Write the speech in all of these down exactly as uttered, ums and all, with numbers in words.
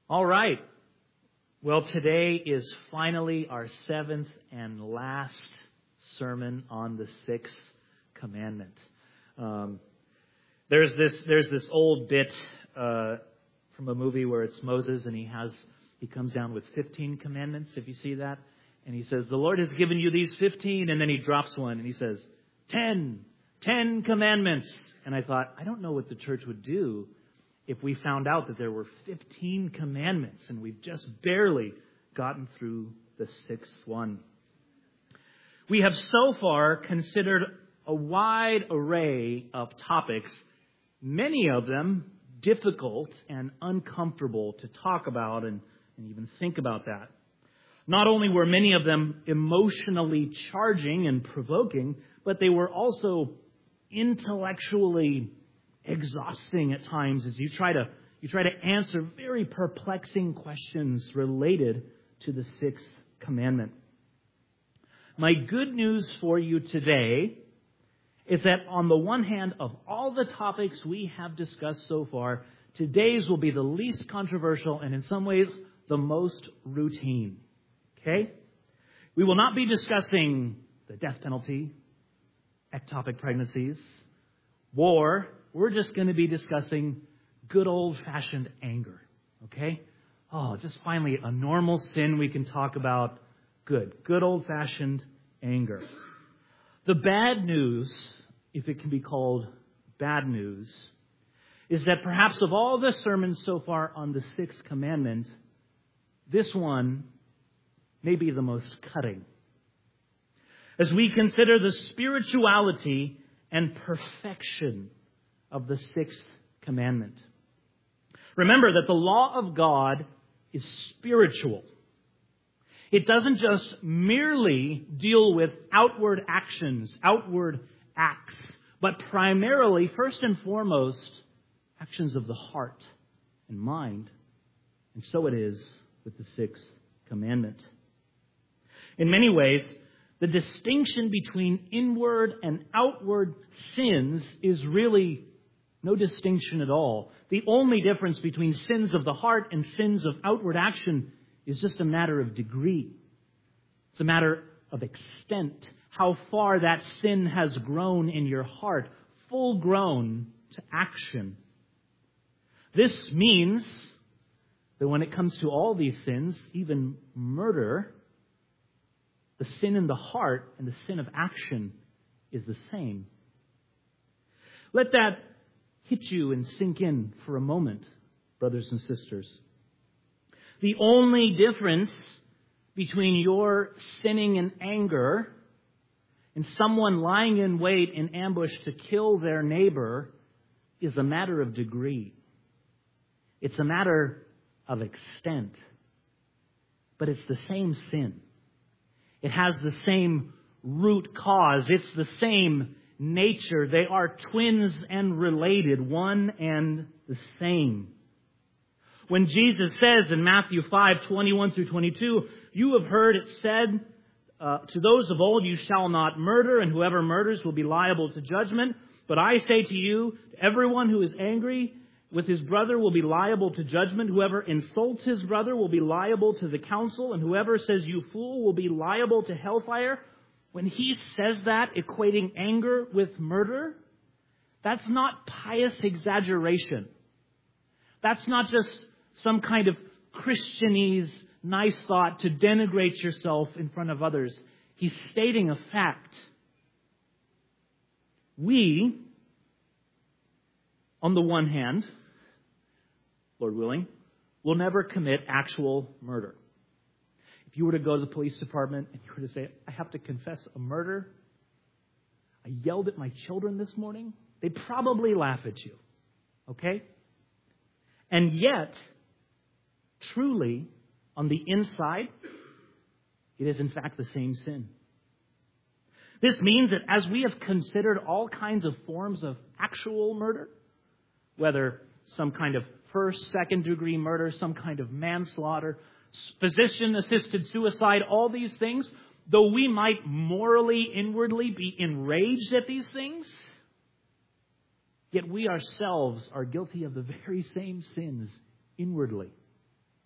All right. Well, today is finally our seventh and last sermon on the sixth commandment. Um, there's this there's this old bit uh, from a movie where it's Moses and he has he comes down with fifteen commandments. If you see that, and he says, "The Lord has given you these fifteen," and then he drops one and he says, ten, ten commandments. And I thought, I don't know what the church would do if we found out that there were fifteen commandments and we've just barely gotten through the sixth one. We have so far considered a wide array of topics, many of them difficult and uncomfortable to talk about and, and even think about that. Not only were many of them emotionally charging and provoking, but they were also intellectually exhausting at times as you try to you try to answer very perplexing questions related to the sixth commandment. My good news for you today is that on the one hand, of all the topics we have discussed so far, today's will be the least controversial and in some ways the most routine. Okay? We will not be discussing the death penalty, ectopic pregnancies, war. We're just going to be discussing good old-fashioned anger, okay? Oh, just finally a normal sin we can talk about. Good, good old-fashioned anger. The bad news, if it can be called bad news, is that perhaps of all the sermons so far on the sixth commandment, this one may be the most cutting. As we consider the spirituality and perfection of the sixth commandment. Remember that the law of God is spiritual. It doesn't just merely deal with outward actions, outward acts, but primarily, first and foremost, actions of the heart and mind. And so it is with the sixth commandment. In many ways, the distinction between inward and outward sins is really no distinction at all. The only difference between sins of the heart and sins of outward action is just a matter of degree. It's a matter of extent. How far that sin has grown in your heart, full grown to action. This means that when it comes to all these sins, even murder, the sin in the heart and the sin of action is the same. Let that hit you and sink in for a moment, brothers and sisters. The only difference between your sinning in anger and someone lying in wait in ambush to kill their neighbor is a matter of degree. It's a matter of extent. But it's the same sin. It has the same root cause. It's the same nature. They are twins and related, one and the same. When Jesus says in Matthew five, twenty-one through twenty-two, "You have heard it said uh, to those of old, you shall not murder, and whoever murders will be liable to judgment. But I say to you, everyone who is angry with his brother will be liable to judgment. Whoever insults his brother will be liable to the council, and whoever says you fool will be liable to hellfire." When he says that, equating anger with murder, that's not pious exaggeration. That's not just some kind of Christianese nice thought to denigrate yourself in front of others. He's stating a fact. We, on the one hand, Lord willing, will never commit actual murder. If you were to go to the police department and you were to say, "I have to confess a murder. I yelled at my children this morning," they'd probably laugh at you. Okay? And yet, truly, on the inside, it is in fact the same sin. This means that as we have considered all kinds of forms of actual murder, whether some kind of first, second degree murder, some kind of manslaughter, physician-assisted suicide, all these things, though we might morally, inwardly be enraged at these things, yet we ourselves are guilty of the very same sins inwardly.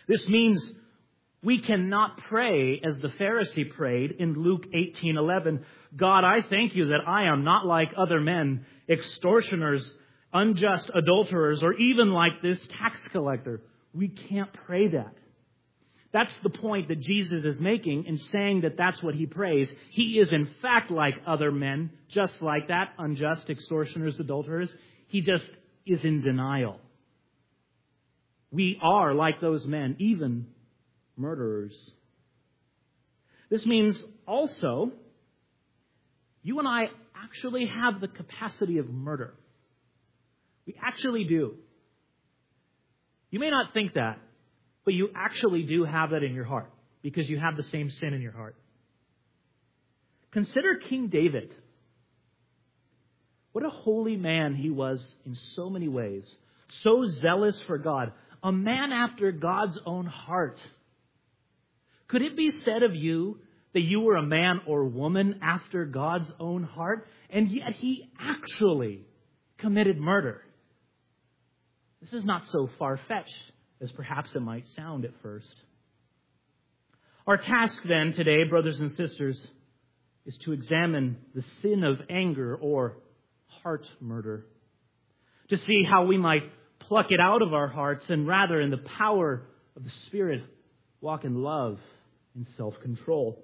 This means we cannot pray as the Pharisee prayed in Luke eighteen eleven. God, I thank you that I am not like other men, extortioners, unjust adulterers, or even like this tax collector. We can't pray that. That's the point that Jesus is making in saying that that's what he prays. He is in fact like other men, just like that, unjust, extortioners, adulterers. He just is in denial. We are like those men, even murderers. This means also, you and I actually have the capacity of murder. We actually do. You may not think that, but you actually do have that in your heart because you have the same sin in your heart. Consider King David. What a holy man he was in so many ways. So zealous for God. A man after God's own heart. Could it be said of you that you were a man or woman after God's own heart? And yet he actually committed murder. This is not so far-fetched as perhaps it might sound at first. Our task then today, brothers and sisters, is to examine the sin of anger or heart murder, to see how we might pluck it out of our hearts and rather in the power of the Spirit walk in love and self-control.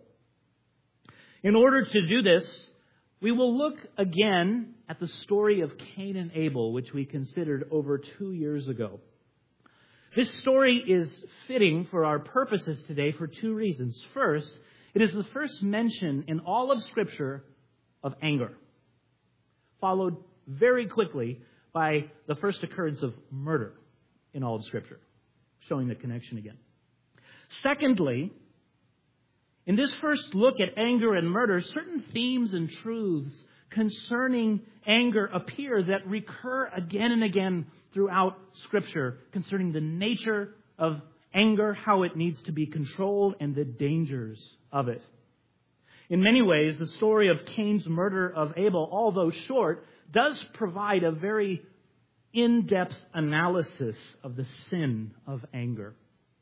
In order to do this, we will look again at the story of Cain and Abel, which we considered over two years ago. This story is fitting for our purposes today for two reasons. First, it is the first mention in all of Scripture of anger, followed very quickly by the first occurrence of murder in all of Scripture, showing the connection again. Secondly, in this first look at anger and murder, certain themes and truths concerning anger appear that recur again and again throughout Scripture concerning the nature of anger, how it needs to be controlled, and the dangers of it. In many ways, the story of Cain's murder of Abel, although short, does provide a very in-depth analysis of the sin of anger.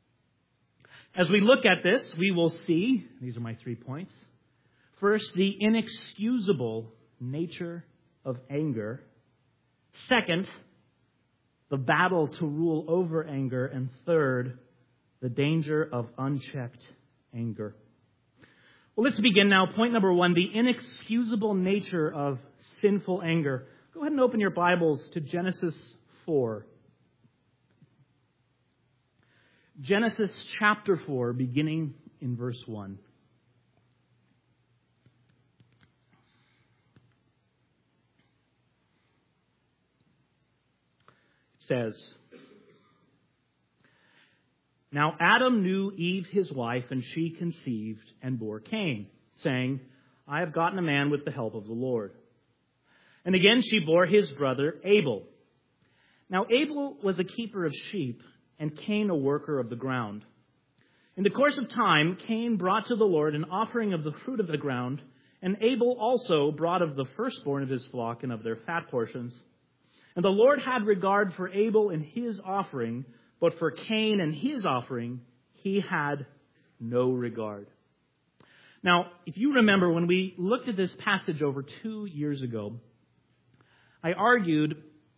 As we look at this, we will see, these are my three points. First, the inexcusable nature of anger. Second, the battle to rule over anger. And third, the danger of unchecked anger. Well, let's begin now. Point number one, the inexcusable nature of sinful anger. Go ahead and open your Bibles to Genesis four. Genesis chapter four, beginning in verse one. It says, "Now Adam knew Eve his wife, and she conceived and bore Cain, saying, I have gotten a man with the help of the Lord. And again she bore his brother Abel. Now Abel was a keeper of sheep, and Cain a worker of the ground. In the course of time, Cain brought to the Lord an offering of the fruit of the ground, and Abel also brought of the firstborn of his flock and of their fat portions. And the Lord had regard for Abel and his offering, but for Cain and his offering, he had no regard." Now, if you remember, when we looked at this passage over two years ago, I argued,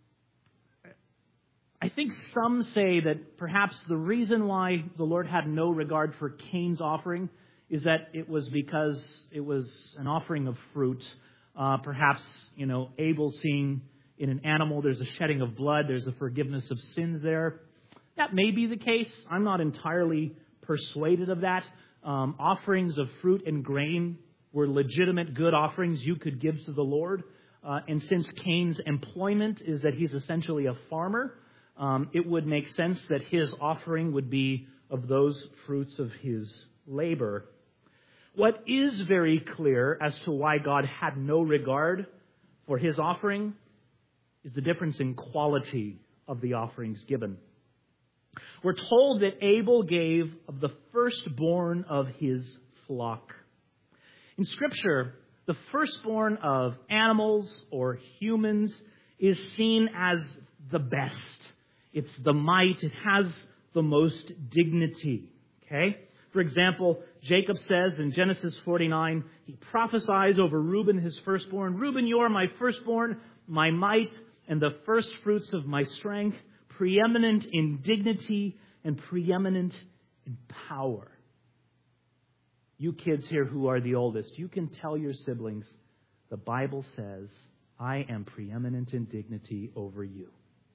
I think some say that perhaps the reason why the Lord had no regard for Cain's offering is that it was because it was an offering of fruit. Uh, perhaps, you know, Abel seeing in an animal there's a shedding of blood, there's a forgiveness of sins there. That may be the case. I'm not entirely persuaded of that. Um, offerings of fruit and grain were legitimate good offerings you could give to the Lord. Uh, and since Cain's employment is that he's essentially a farmer, Um, it would make sense that his offering would be of those fruits of his labor. What is very clear as to why God had no regard for his offering is the difference in quality of the offerings given. We're told that Abel gave of the firstborn of his flock. In Scripture, the firstborn of animals or humans is seen as the best. It's the might. It has the most dignity. Okay? For example, Jacob says in Genesis forty-nine, he prophesies over Reuben, his firstborn, Reuben, you are my firstborn, my might, and the first fruits of my strength, preeminent in dignity and preeminent in power. You kids here who are the oldest, you can tell your siblings, the Bible says, I am preeminent in dignity over you.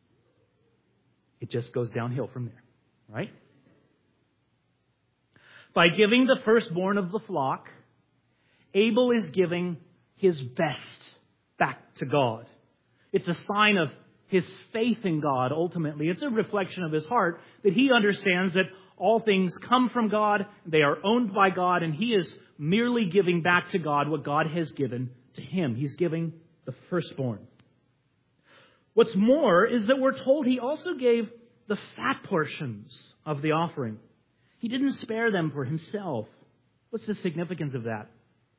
It just goes downhill from there, right? By giving the firstborn of the flock, Abel is giving his best back to God. It's a sign of his faith in God, ultimately. It's a reflection of his heart that he understands that all things come from God, they are owned by God, and he is merely giving back to God what God has given to him. He's giving the firstborn. What's more is that we're told he also gave the fat portions of the offering. He didn't spare them for himself. What's the significance of that?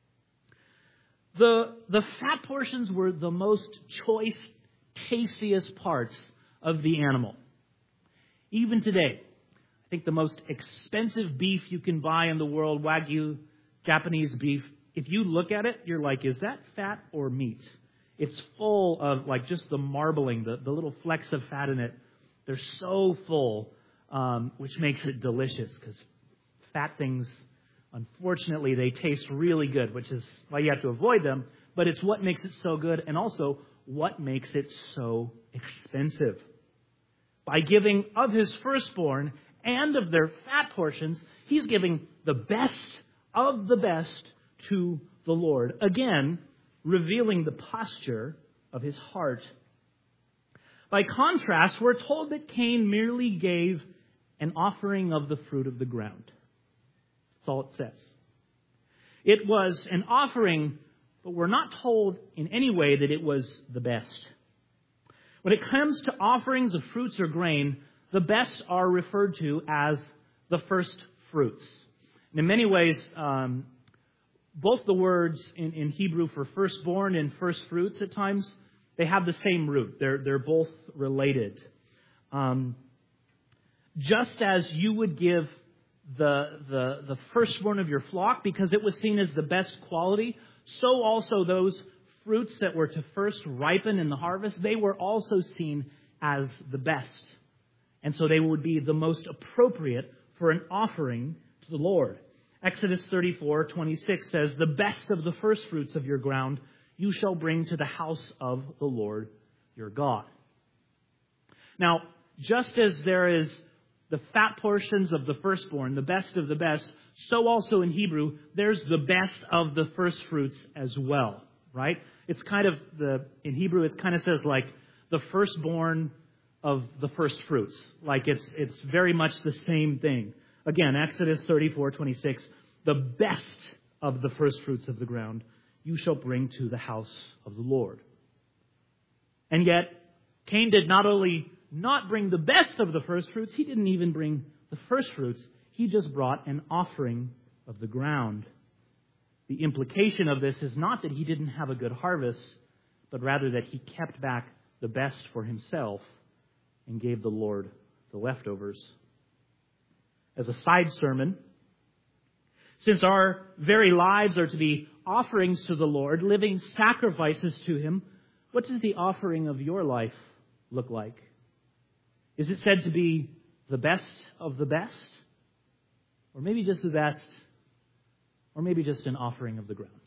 The, the fat portions were the most choice, tastiest parts of the animal. Even today, I think the most expensive beef you can buy in the world, Wagyu, Japanese beef, if you look at it, you're like, is that fat or meat? It's full of like just the marbling, the, the little flecks of fat in it. They're so full, um, which makes it delicious because fat things, unfortunately, they taste really good, which is why you have to avoid them. But it's what makes it so good and also what makes it so expensive. By giving of his firstborn and of their fat portions, he's giving the best of the best to the Lord. Again, revealing the posture of his heart. By contrast, we're told that Cain merely gave an offering of the fruit of the ground. That's all it says. It was an offering, but we're not told in any way that it was the best. When it comes to offerings of fruits or grain, the best are referred to as the first fruits. And in many ways, um, both the words in, in Hebrew for firstborn and first fruits at times, they have the same root. They're, they're both related. Um, just as you would give the, the, the firstborn of your flock because it was seen as the best quality, so also those fruits that were to first ripen in the harvest, they were also seen as the best. And so they would be the most appropriate for an offering to the Lord. Exodus thirty-four twenty-six says, the best of the first fruits of your ground you shall bring to the house of the Lord your God. Now, just as there is the fat portions of the firstborn, the best of the best, so also in Hebrew, there's the best of the first fruits as well, right? It's kind of the, in Hebrew, it kind of says like the firstborn of the first fruits. Like it's, it's very much the same thing. Again, Exodus thirty-four twenty-six, the best of the first fruits of the ground you shall bring to the house of the Lord. And yet, Cain did not only not bring the best of the first fruits, he didn't even bring the first fruits. He just brought an offering of the ground. The implication of this is not that he didn't have a good harvest, but rather that he kept back the best for himself and gave the Lord the leftovers. As a side sermon, since our very lives are to be offerings to the Lord, living sacrifices to Him, what does the offering of your life look like? Is it said to be the best of the best? Or maybe just the best? Or maybe just an offering of the ground?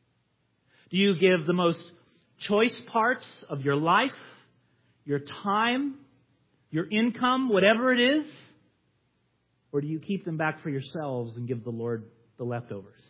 Do you give the most choice parts of your life, your time, your income, whatever it is? Or do you keep them back for yourselves and give the Lord the leftovers?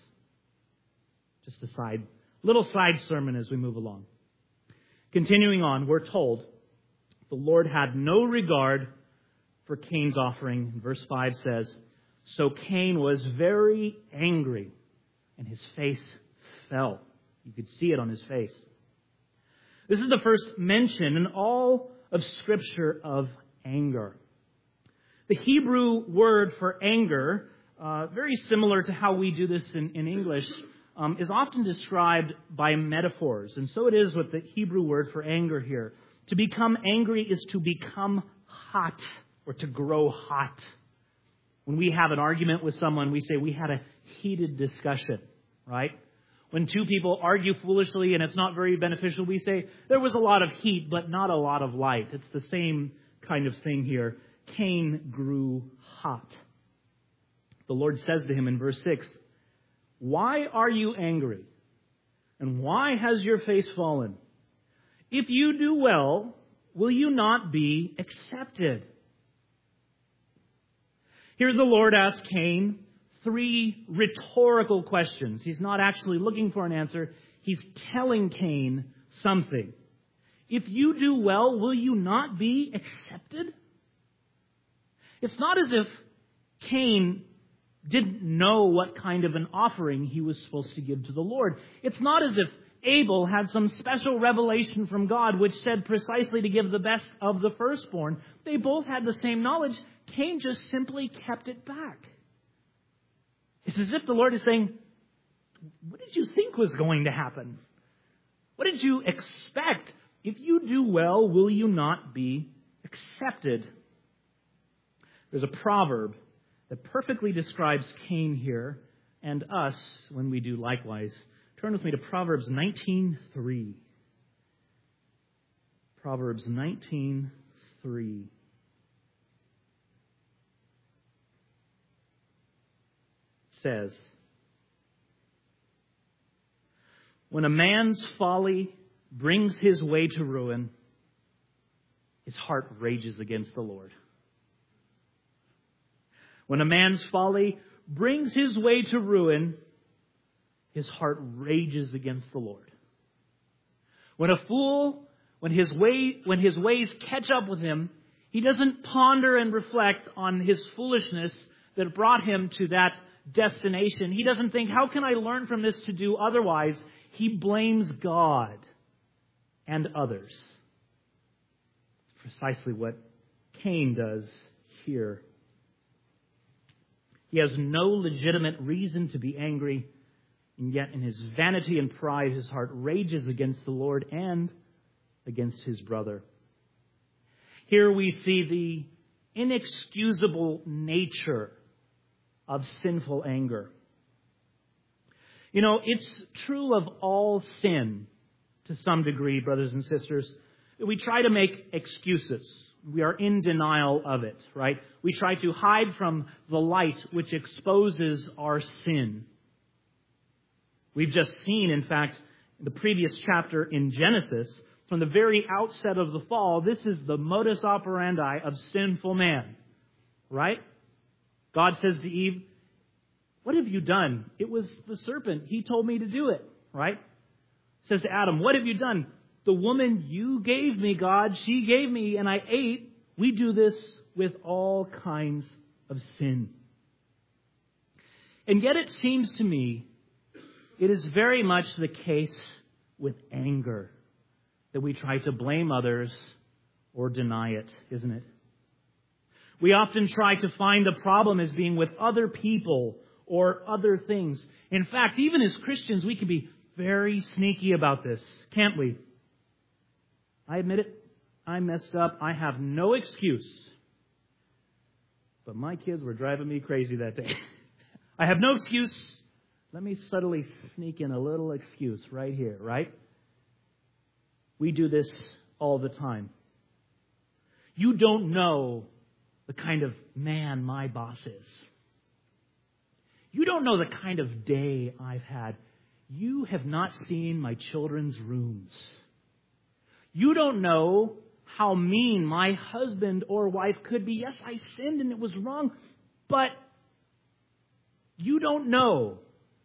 Just a side, little side sermon as we move along. Continuing on, we're told the Lord had no regard for Cain's offering. Verse five says, so Cain was very angry and his face fell. You could see it on his face. This is the first mention in all of Scripture of anger. The Hebrew word for anger, uh, very similar to how we do this in, in English, um, is often described by metaphors. And so it is with the Hebrew word for anger here. To become angry is to become hot or to grow hot. When we have an argument with someone, we say we had a heated discussion, right? When two people argue foolishly and it's not very beneficial, we say there was a lot of heat, but not a lot of light. It's the same kind of thing here. Cain grew hot. The Lord says to him in verse six, "Why are you angry? And why has your face fallen? If you do well, will you not be accepted?" Here the Lord asks Cain three rhetorical questions. He's not actually looking for an answer. He's telling Cain something. If you do well, will you not be accepted? It's not as if Cain didn't know what kind of an offering he was supposed to give to the Lord. It's not as if Abel had some special revelation from God which said precisely to give the best of the firstborn. They both had the same knowledge. Cain just simply kept it back. It's as if the Lord is saying, what did you think was going to happen? What did you expect? If you do well, will you not be accepted? There's a proverb that perfectly describes Cain here and us when we do likewise. Turn with me to Proverbs nineteen three. Proverbs nineteen three. Says, "When a man's folly brings his way to ruin, his heart rages against the Lord." When a man's folly brings his way to ruin, his heart rages against the Lord. When a fool, when his way, when his ways catch up with him, he doesn't ponder and reflect on his foolishness that brought him to that destination. He doesn't think, how can I learn from this to do otherwise? He blames God and others. It's precisely what Cain does here. He has no legitimate reason to be angry, and yet in his vanity and pride, his heart rages against the Lord and against his brother. Here we see the inexcusable nature of sinful anger. You know, it's true of all sin to some degree, brothers and sisters. We try to make excuses. We are in denial of it, right? We try to hide from the light which exposes our sin. We've just seen, in fact, in the previous chapter in Genesis, from the very outset of the fall, this is the modus operandi of sinful man, right? God says to Eve, "What have you done?" It was the serpent. He told me to do it, right? Says to Adam, "What have you done?" "The woman you gave me, God, she gave me and I ate." We do this with all kinds of sin. And yet it seems to me it is very much the case with anger that we try to blame others or deny it, isn't it? We often try to find the problem as being with other people or other things. In fact, even as Christians, we can be very sneaky about this, can't we? I admit it. I messed up. I have no excuse. But my kids were driving me crazy that day. I have no excuse. Let me subtly sneak in a little excuse right here, right? We do this all the time. You don't know the kind of man my boss is. You don't know the kind of day I've had. You have not seen my children's rooms. You don't know how mean my husband or wife could be. Yes, I sinned and it was wrong, but you don't know.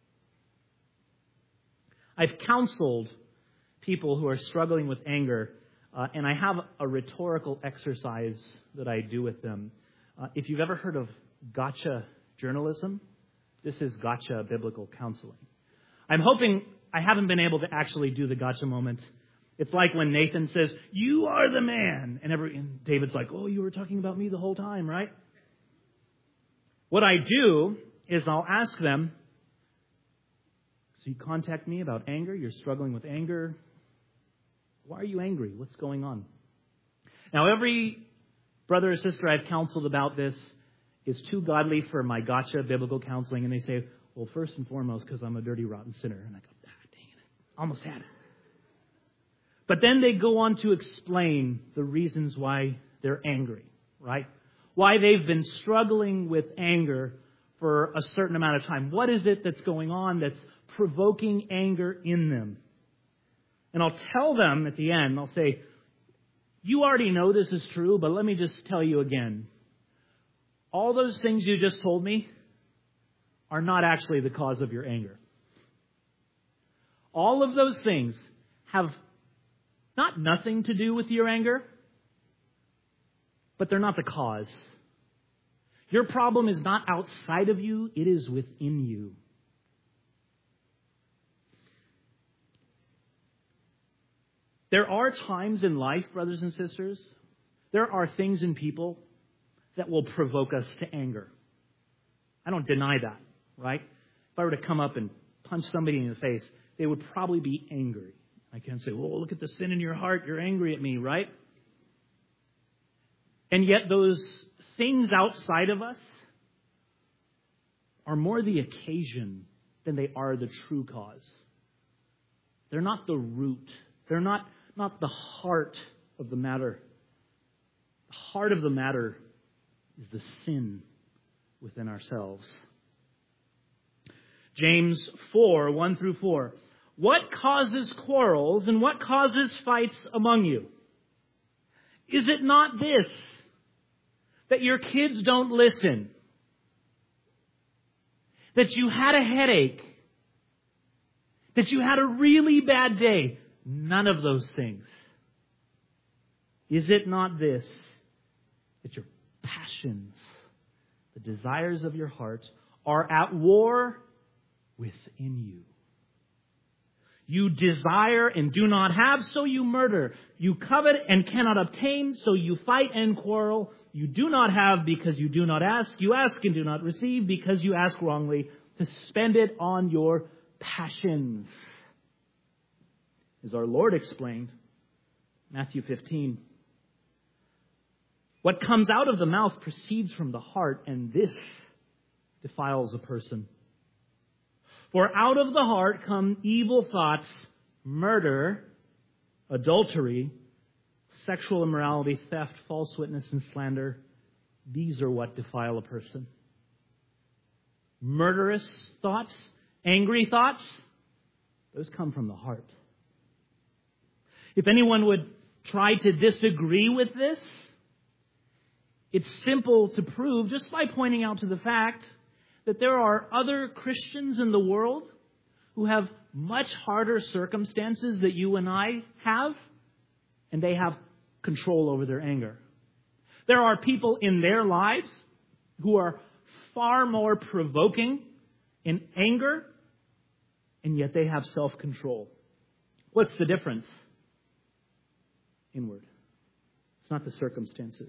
I've counseled people who are struggling with anger, uh, and I have a rhetorical exercise that I do with them. Uh, if you've ever heard of gotcha journalism, this is gotcha biblical counseling. I'm hoping I haven't been able to actually do the gotcha moment. It's like when Nathan says, "You are the man." And, every, and David's like, "Oh, you were talking about me the whole time, right?" What I do is I'll ask them, "So you contact me about anger. You're struggling with anger. Why are you angry? What's going on?" Now, every brother or sister I've counseled about this is too godly for my gotcha biblical counseling. And they say, well, first and foremost, because I'm a dirty, rotten sinner. And I go, ah, dang it. Almost had it. But then they go on to explain the reasons why they're angry, right? Why they've been struggling with anger for a certain amount of time. What is it that's going on that's provoking anger in them? And I'll tell them at the end, I'll say, you already know this is true, but let me just tell you again. All those things you just told me are not actually the cause of your anger. All of those things have not nothing to do with your anger, but they're not the cause. Your problem is not outside of you, it is within you. There are times in life, brothers and sisters, there are things in people that will provoke us to anger. I don't deny that, right? If I were to come up and punch somebody in the face, they would probably be angry. I can't say, well, look at the sin in your heart. You're angry at me, right? And yet those things outside of us are more the occasion than they are the true cause. They're not the root. They're not, not the heart of the matter. The heart of the matter is the sin within ourselves. James four, one through four. What causes quarrels and what causes fights among you? Is it not this, that your kids don't listen? That you had a headache? That you had a really bad day? None of those things. Is it not this, that your passions, the desires of your heart, are at war within you? You desire and do not have, so you murder. You covet and cannot obtain, so you fight and quarrel. You do not have because you do not ask. You ask and do not receive because you ask wrongly, to spend it on your passions. As our Lord explained, Matthew fifteen, what comes out of the mouth proceeds from the heart, and this defiles a person. For out of the heart come evil thoughts, murder, adultery, sexual immorality, theft, false witness, and slander. These are what defile a person. Murderous thoughts, angry thoughts, those come from the heart. If anyone would try to disagree with this, it's simple to prove just by pointing out to the fact that there are other Christians in the world who have much harder circumstances that you and I have, and they have control over their anger. There are people in their lives who are far more provoking in anger, and yet they have self-control. What's the difference? Inward. It's not the circumstances.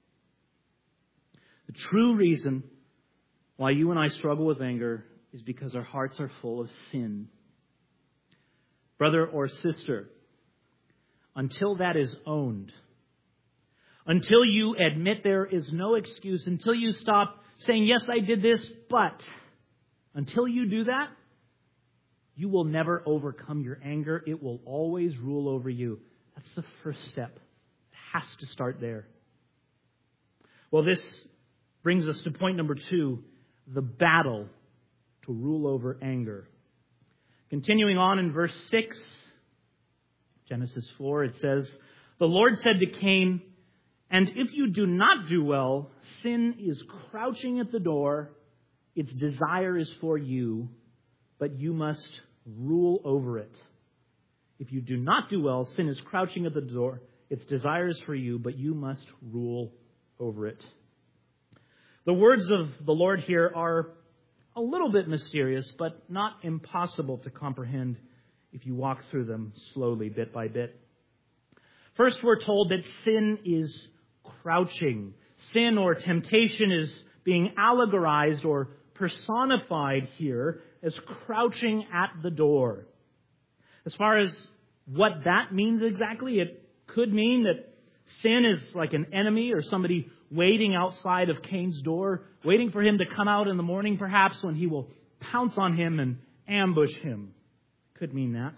The true reason why you and I struggle with anger is because our hearts are full of sin. Brother or sister, until that is owned, until you admit there is no excuse, until you stop saying, yes, I did this, but until you do that, you will never overcome your anger. It will always rule over you. That's the first step. It has to start there. Well, this brings us to point number two, the battle to rule over anger. Continuing on in verse six, Genesis four, it says, the Lord said to Cain, and if you do not do well, sin is crouching at the door. Its desire is for you, but you must rule over it. If you do not do well, sin is crouching at the door. Its desire is for you, but you must rule over it. The words of the Lord here are a little bit mysterious, but not impossible to comprehend if you walk through them slowly, bit by bit. First, we're told that sin is crouching. Sin or temptation is being allegorized or personified here as crouching at the door. As far as what that means exactly, it could mean that Sin is like an enemy or somebody waiting outside of Cain's door, waiting for him to come out in the morning perhaps, when he will pounce on him and ambush him. Could mean that.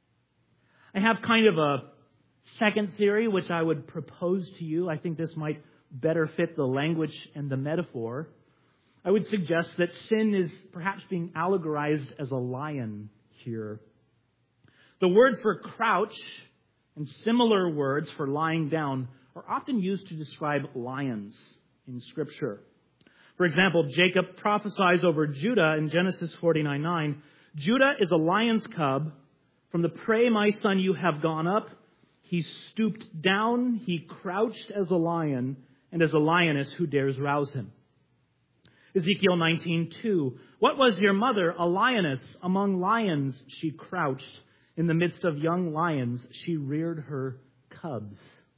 I have kind of a second theory which I would propose to you. I think this might better fit the language and the metaphor. I would suggest that sin is perhaps being allegorized as a lion here. The word for crouch and similar words for lying down are often used to describe lions in Scripture. For example, Jacob prophesies over Judah in Genesis forty-nine nine. Judah is a lion's cub. From the prey, my son, you have gone up. He stooped down. He crouched as a lion, and as a lioness, who dares rouse him? Ezekiel nineteen two. What was your mother? A lioness. Among lions she crouched. In the midst of young lions, she reared her cubs.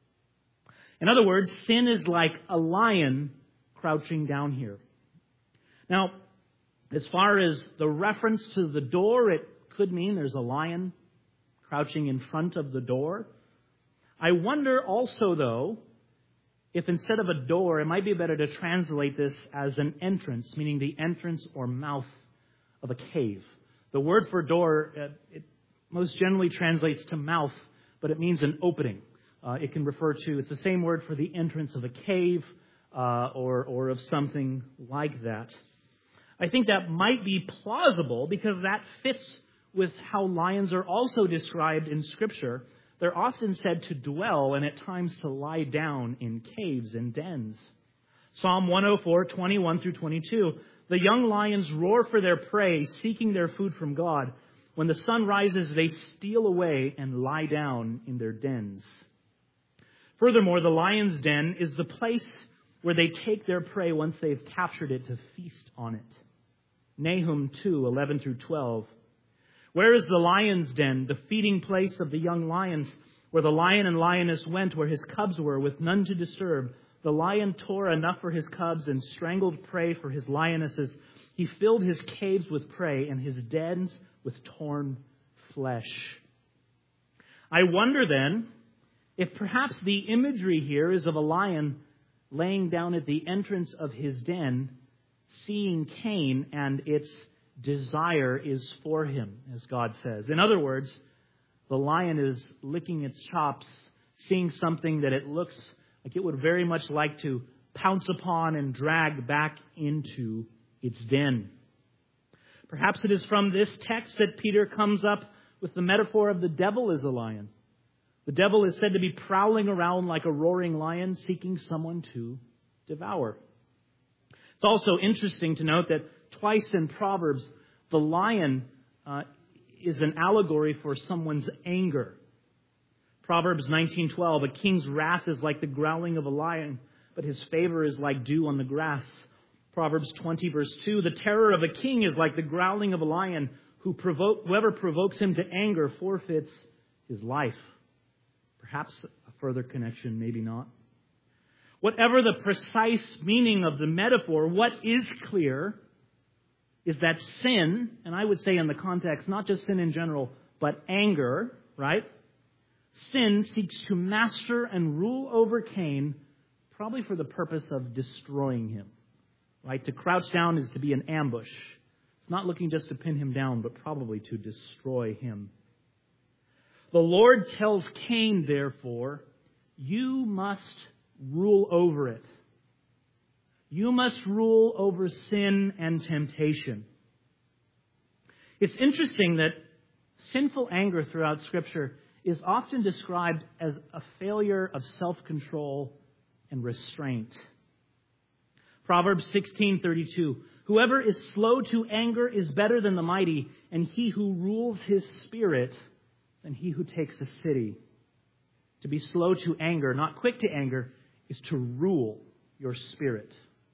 In other words, sin is like a lion crouching down here. Now, as far as the reference to the door, it could mean there's a lion crouching in front of the door. I wonder also, though, if instead of a door, it might be better to translate this as an entrance, meaning the entrance or mouth of a cave. The word for door, uh, it most generally translates to mouth, but it means an opening. Uh, it can refer to, it's the same word for the entrance of a cave uh, or, or of something like that. I think that might be plausible because that fits with how lions are also described in Scripture. They're often said to dwell and at times to lie down in caves and dens. Psalm one oh four, twenty-one through twenty-two. The young lions roar for their prey, seeking their food from God. When the sun rises, they steal away and lie down in their dens. Furthermore, the lion's den is the place where they take their prey once they've captured it to feast on it. Nahum two, eleven through twelve. Where is the lion's den, the feeding place of the young lions, where the lion and lioness went, where his cubs were, with none to disturb? The lion tore enough for his cubs and strangled prey for his lionesses. He filled his caves with prey and his dens with torn flesh. I wonder then if perhaps the imagery here is of a lion laying down at the entrance of his den, seeing Cain, and its desire is for him, as God says. In other words, the lion is licking its chops, seeing something that it looks like it would very much like to pounce upon and drag back into its den. Perhaps it is from this text that Peter comes up with the metaphor of the devil as a lion. The devil is said to be prowling around like a roaring lion, seeking someone to devour. It's also interesting to note that twice in Proverbs, the lion uh, is an allegory for someone's anger. Proverbs nineteen twelve, a king's wrath is like the growling of a lion, but his favor is like dew on the grass. Proverbs twenty, verse two, the terror of a king is like the growling of a lion. Who provoke, whoever provokes him to anger forfeits his life. Perhaps a further connection, maybe not. Whatever the precise meaning of the metaphor, what is clear is that sin, and I would say in the context, not just sin in general, but anger, right? Sin seeks to master and rule over Cain, probably for the purpose of destroying him. Right? To crouch down is to be an ambush. It's not looking just to pin him down, but probably to destroy him. The Lord tells Cain, therefore, you must rule over it. You must rule over sin and temptation. It's interesting that sinful anger throughout Scripture is often described as a failure of self-control and restraint. Proverbs sixteen thirty-two. Whoever is slow to anger is better than the mighty, and he who rules his spirit than he who takes a city. To be slow to anger, not quick to anger, is to rule your spirit.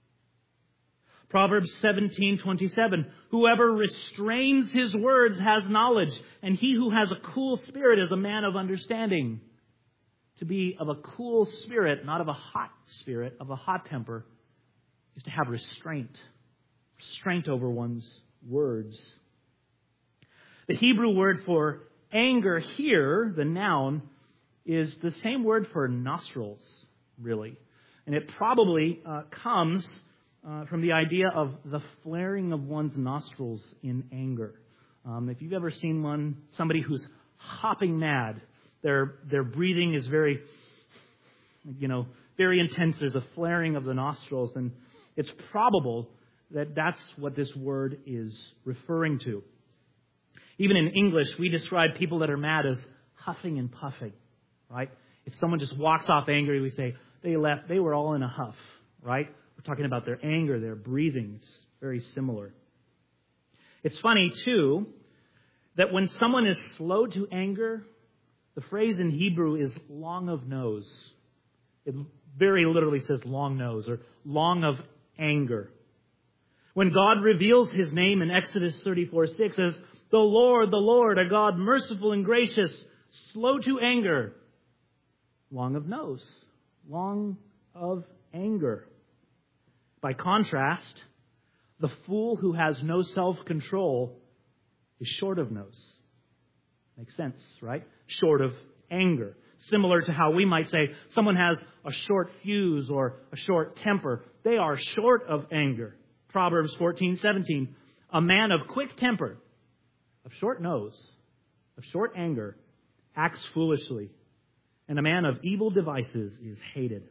Proverbs seventeen twenty-seven. Whoever restrains his words has knowledge, and he who has a cool spirit is a man of understanding. To be of a cool spirit, not of a hot spirit, of a hot temper, is to have restraint. Restraint over one's words. The Hebrew word for anger here, the noun, is the same word for nostrils, really. And it probably uh, comes uh, from the idea of the flaring of one's nostrils in anger. Um, if you've ever seen one, somebody who's hopping mad, their their breathing is very, you know, very intense. There's a flaring of the nostrils, and it's probable that that's what this word is referring to. Even in English, we describe people that are mad as huffing and puffing, right? If someone just walks off angry, we say, they left, they were all in a huff, right? We're talking about their anger, their breathing. It's very similar. It's funny, too, that when someone is slow to anger, the phrase in Hebrew is long of nose. It very literally says long nose or long of anger. When God reveals His name in Exodus thirty-four six as the Lord, the Lord, a God merciful and gracious, slow to anger, long of nose, long of anger. By contrast, the fool who has no self-control is short of nose. Makes sense, right? Short of anger. Similar to how we might say someone has a short fuse or a short temper. They are short of anger. Proverbs fourteen seventeen. A man of quick temper, of short nose, of short anger, acts foolishly, and a man of evil devices is hated.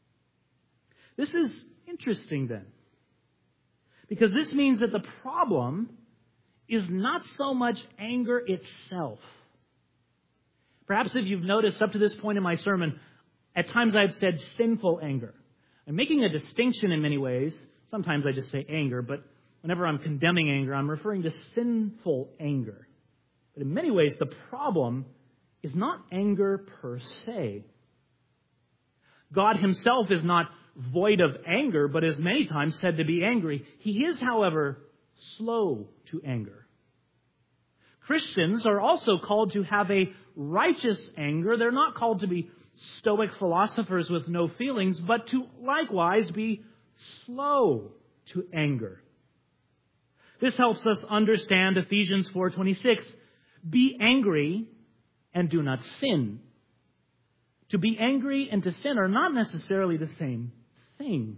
This is interesting then, because this means that the problem is not so much anger itself. Perhaps if you've noticed up to this point in my sermon, at times I've said sinful anger. I'm making a distinction in many ways. Sometimes I just say anger, but whenever I'm condemning anger, I'm referring to sinful anger. But in many ways, the problem is not anger per se. God Himself is not void of anger, but is many times said to be angry. He is, however, slow to anger. Christians are also called to have a righteous anger. They're not called to be stoic philosophers with no feelings, but to likewise be slow to anger. This helps us understand Ephesians four twenty-six. Be angry and do not sin. To be angry and to sin are not necessarily the same thing.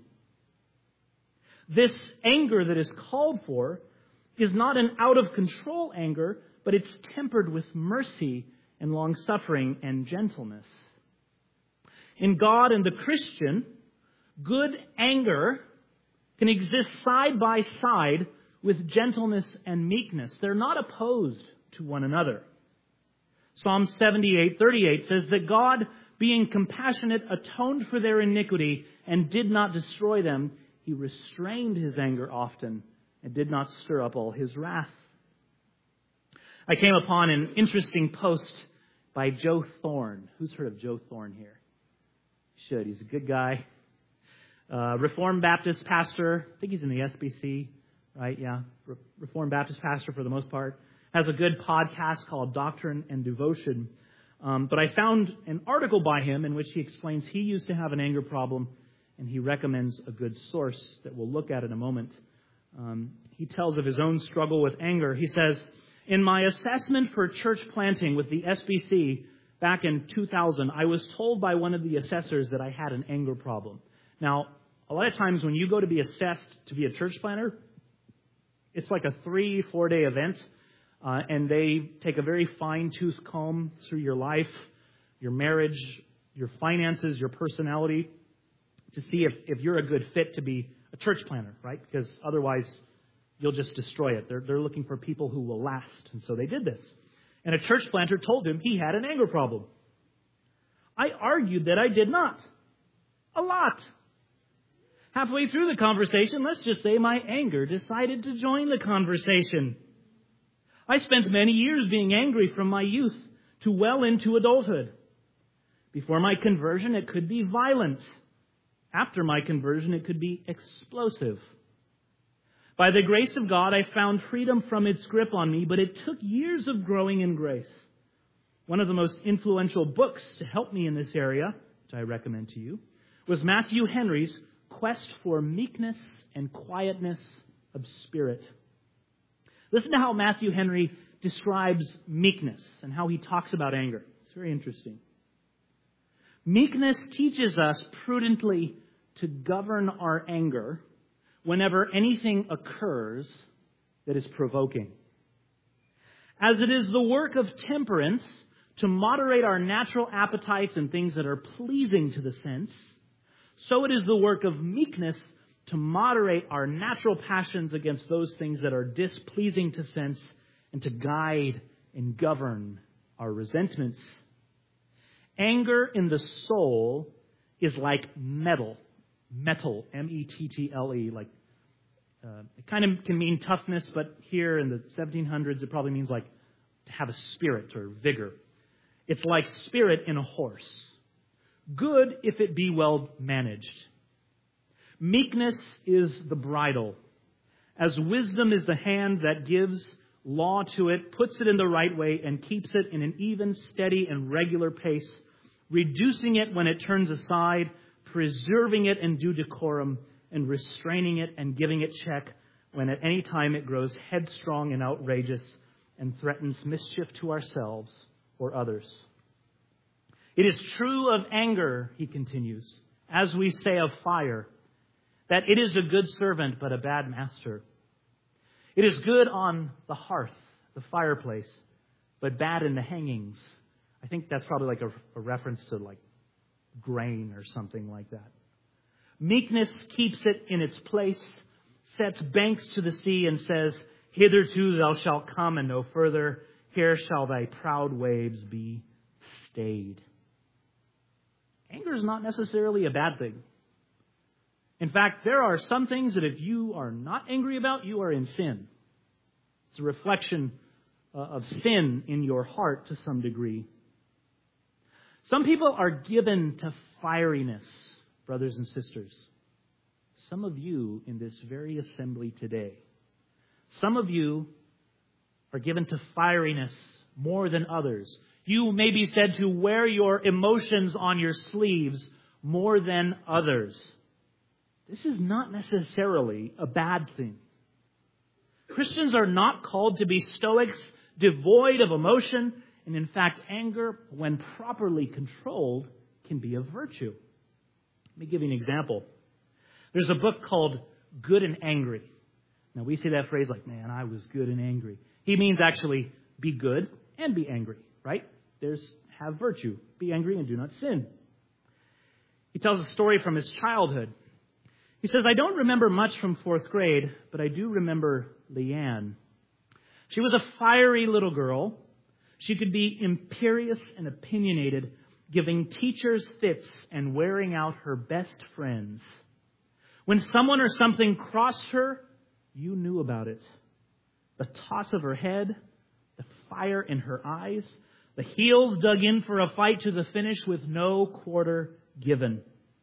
This anger that is called for is not an out-of-control anger, but it's tempered with mercy and long-suffering and gentleness. In God and the Christian, good anger can exist side by side with gentleness and meekness. They're not opposed to one another. Psalm seventy-eight thirty-eight says that God, being compassionate, atoned for their iniquity and did not destroy them. He restrained His anger often and did not stir up all His wrath. I came upon an interesting post by Joe Thorne. Who's heard of Joe Thorne here? Should. He's a good guy. Uh, Reformed Baptist pastor. I think he's in the S B C, right? Yeah. Re- Reformed Baptist pastor for the most part. Has a good podcast called Doctrine and Devotion. Um, but I found an article by him in which he explains he used to have an anger problem, and he recommends a good source that we'll look at in a moment. Um, he tells of his own struggle with anger. He says, in my assessment for church planting with the S B C back in two thousand, I was told by one of the assessors that I had an anger problem. Now, a lot of times when you go to be assessed to be a church planter, it's like a three, four-day event. Uh, and they take a very fine-tooth comb through your life, your marriage, your finances, your personality, to see if, if you're a good fit to be a church planter, right? Because otherwise, you'll just destroy it. They're, they're looking for people who will last. And so they did this. And a church planter told him he had an anger problem. I argued that I did not. A lot. Halfway through the conversation, let's just say my anger decided to join the conversation. I spent many years being angry from my youth to well into adulthood. Before my conversion, it could be violent. After my conversion, it could be explosive. By the grace of God, I found freedom from its grip on me, but it took years of growing in grace. One of the most influential books to help me in this area, which I recommend to you, was Matthew Henry's Quest for Meekness and Quietness of Spirit. Listen to how Matthew Henry describes meekness and how he talks about anger. It's very interesting. Meekness teaches us prudently to govern our anger whenever anything occurs that is provoking. As it is the work of temperance to moderate our natural appetites and things that are pleasing to the sense, so it is the work of meekness to moderate our natural passions against those things that are displeasing to sense and to guide and govern our resentments. Anger in the soul is like metal. Metal, M E T T L E. Like, uh, it kind of can mean toughness, but here in the seventeen hundreds, it probably means like to have a spirit or vigor. It's like spirit in a horse. Good if it be well managed. Meekness is the bridle, as wisdom is the hand that gives law to it, puts it in the right way, and keeps it in an even, steady, and regular pace, reducing it when it turns aside, preserving it in due decorum, and restraining it and giving it check when at any time it grows headstrong and outrageous and threatens mischief to ourselves or others. It is true of anger, he continues, as we say of fire, that it is a good servant but a bad master. It is good on the hearth, the fireplace, but bad in the hangings. I think that's probably like a, a reference to like grain or something like that. Meekness keeps it in its place, sets banks to the sea, and says, hitherto thou shalt come and no further. Here shall thy proud waves be stayed. Anger is not necessarily a bad thing. In fact, there are some things that if you are not angry about, you are in sin. It's a reflection uh, of sin in your heart to some degree. Some people are given to fieriness, brothers and sisters. Some of you in this very assembly today. Some of you are given to fieriness more than others. You may be said to wear your emotions on your sleeves more than others. This is not necessarily a bad thing. Christians are not called to be stoics, devoid of emotion, and in fact, anger, when properly controlled, can be a virtue. Let me give you an example. There's a book called Good and Angry. Now, we say that phrase like, man, I was good and angry. He means actually be good and be angry, right? There's have virtue. Be angry and do not sin. He tells a story from his childhood. He says, I don't remember much from fourth grade, but I do remember Leanne. She was a fiery little girl. She could be imperious and opinionated, giving teachers fits and wearing out her best friends. When someone or something crossed her, you knew about it. The toss of her head, the fire in her eyes, the heels dug in for a fight to the finish with no quarter given.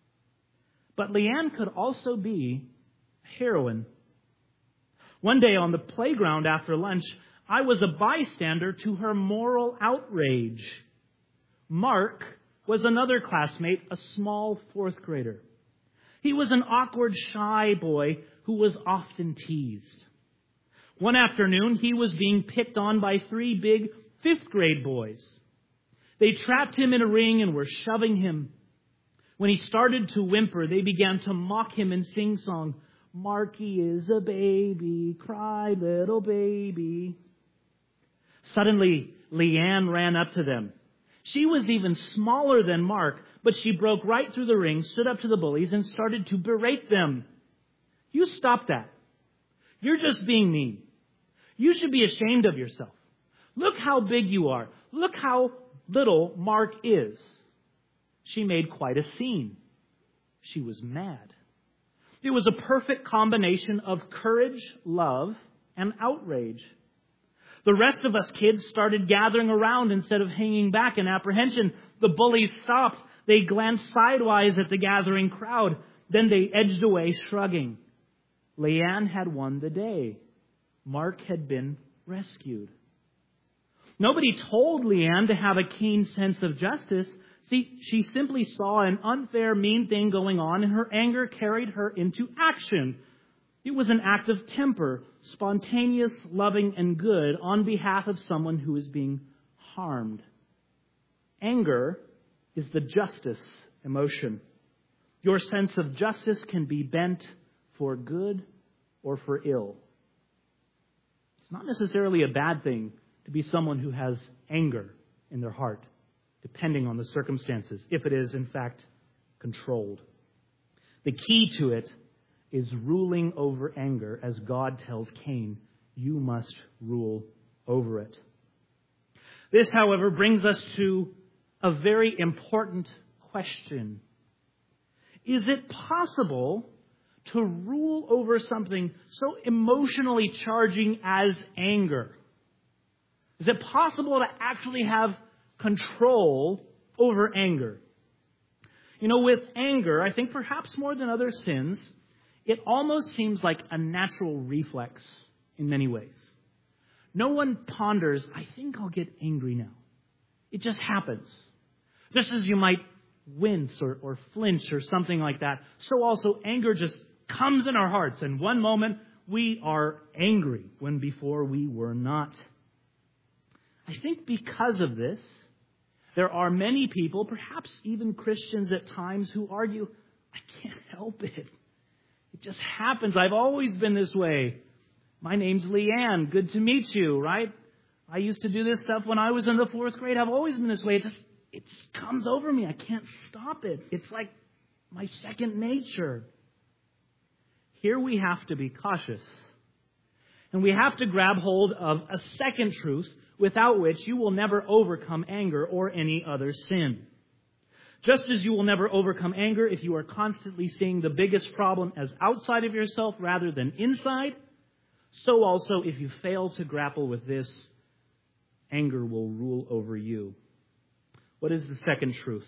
But Leanne could also be a heroine. One day on the playground after lunch, I was a bystander to her moral outrage. Mark was another classmate, a small fourth grader. He was an awkward, shy boy who was often teased. One afternoon, he was being picked on by three big fifth grade boys. They trapped him in a ring and were shoving him. When he started to whimper, they began to mock him and sing song, Marky is a baby, cry little baby. Suddenly, Leanne ran up to them. She was even smaller than Mark, but she broke right through the ring, stood up to the bullies, and started to berate them. You stop that. You're just being mean. You should be ashamed of yourself. Look how big you are. Look how little Mark is. She made quite a scene. She was mad. It was a perfect combination of courage, love, and outrage. The rest of us kids started gathering around instead of hanging back in apprehension. The bullies stopped. They glanced sidewise at the gathering crowd. Then they edged away, shrugging. Leanne had won the day. Mark had been rescued. Nobody told Leanne to have a keen sense of justice. See, she simply saw an unfair, mean thing going on, and her anger carried her into action. It was an act of temper, spontaneous, loving, and good on behalf of someone who is being harmed. Anger is the justice emotion. Your sense of justice can be bent for good or for ill. It's not necessarily a bad thing to be someone who has anger in their heart, depending on the circumstances, if it is, in fact, controlled. The key to it is ruling over anger, as God tells Cain, you must rule over it. This, however, brings us to a very important question. Is it possible to rule over something so emotionally charging as anger? Is it possible to actually have control over anger? You know, with anger, I think perhaps more than other sins, it almost seems like a natural reflex in many ways. No one ponders, I think I'll get angry now. It just happens. Just as you might wince or, or flinch or something like that, so also anger just comes in our hearts. And one moment we are angry when before we were not. I think because of this, there are many people, perhaps even Christians at times, who argue, I can't help it. It just happens. I've always been this way. My name's Leanne. Good to meet you, right? I used to do this stuff when I was in the fourth grade. I've always been this way. It just, it just comes over me. I can't stop it. It's like my second nature. Here we have to be cautious. And we have to grab hold of a second truth without which you will never overcome anger or any other sin. Just as you will never overcome anger if you are constantly seeing the biggest problem as outside of yourself rather than inside, so also if you fail to grapple with this, anger will rule over you. What is the second truth?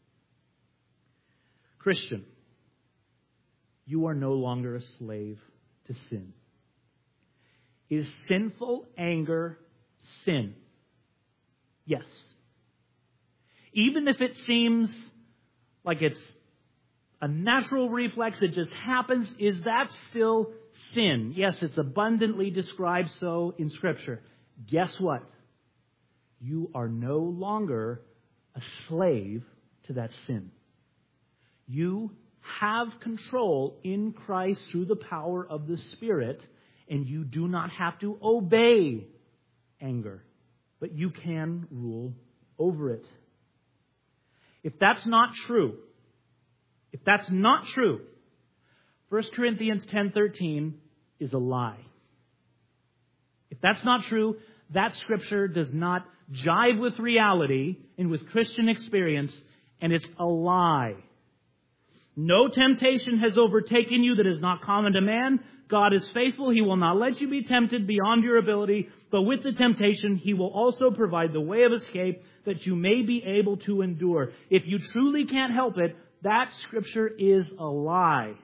Christian, you are no longer a slave to sin. Is sinful anger sin? Yes. Even if it seems like it's a natural reflex, it just happens, is that still sin? Yes, it's abundantly described so in Scripture. Guess what? You are no longer a slave to that sin. You have control in Christ through the power of the Spirit, and you do not have to obey anger, but you can rule over it. If that's not true, if that's not true, First Corinthians ten thirteen is a lie. If that's not true, that Scripture does not jive with reality and with Christian experience, and it's a lie. No temptation has overtaken you that is not common to man. God is faithful. He will not let you be tempted beyond your ability, but with the temptation, He will also provide the way of escape that you may be able to endure. If you truly can't help it, that Scripture is a lie.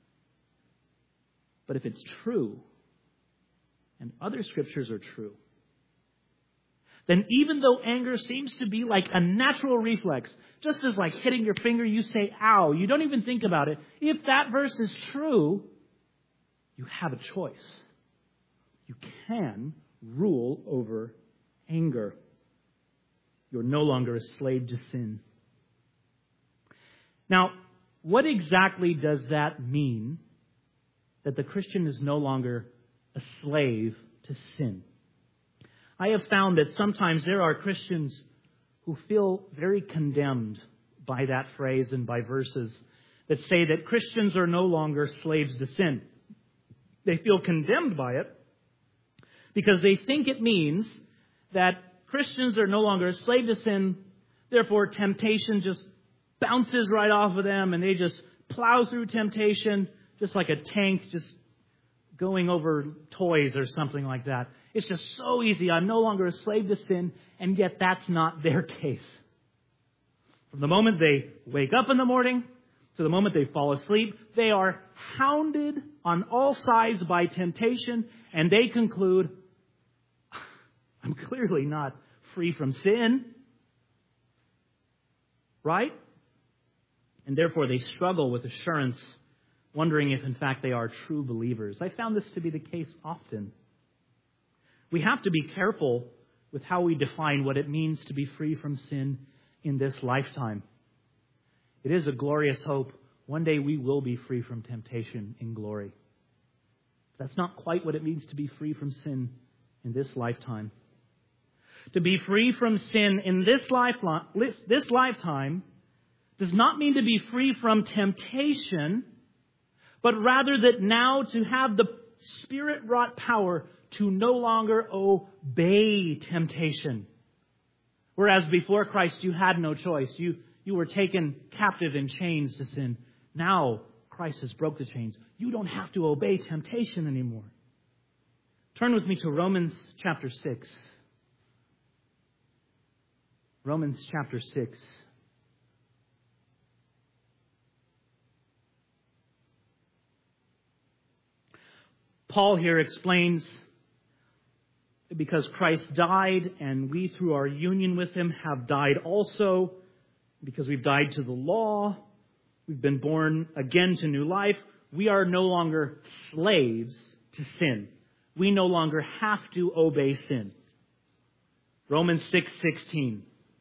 But if it's true, and other Scriptures are true, then even though anger seems to be like a natural reflex, just as like hitting your finger, you say, ow, you don't even think about it. If that verse is true, you have a choice. You can rule over anger. You're no longer a slave to sin. Now, what exactly does that mean, that the Christian is no longer a slave to sin? I have found that sometimes there are Christians who feel very condemned by that phrase and by verses that say that Christians are no longer slaves to sin. They feel condemned by it because they think it means that Christians are no longer a slave to sin, therefore temptation just bounces right off of them and they just plow through temptation just like a tank just going over toys or something like that. It's just so easy. I'm no longer a slave to sin, and yet that's not their case. From the moment they wake up in the morning to the moment they fall asleep, they are hounded on all sides by temptation, and they conclude, I'm clearly not free from sin. Right? And therefore they struggle with assurance, wondering if in fact they are true believers. I found this to be the case often. We have to be careful with how we define what it means to be free from sin in this lifetime. It is a glorious hope. One day we will be free from temptation in glory. That's not quite what it means to be free from sin in this lifetime. To be free from sin in this life, this lifetime does not mean to be free from temptation, but rather that now to have the Spirit-wrought power to no longer obey temptation. Whereas before Christ you had no choice. You, you were taken captive in chains to sin. Now Christ has broke the chains. You don't have to obey temptation anymore. Turn with me to Romans chapter six. Romans chapter six. Paul here explains that because Christ died and we through our union with Him have died also, because we've died to the law, we've been born again to new life, we are no longer slaves to sin. We no longer have to obey sin. Romans six sixteen.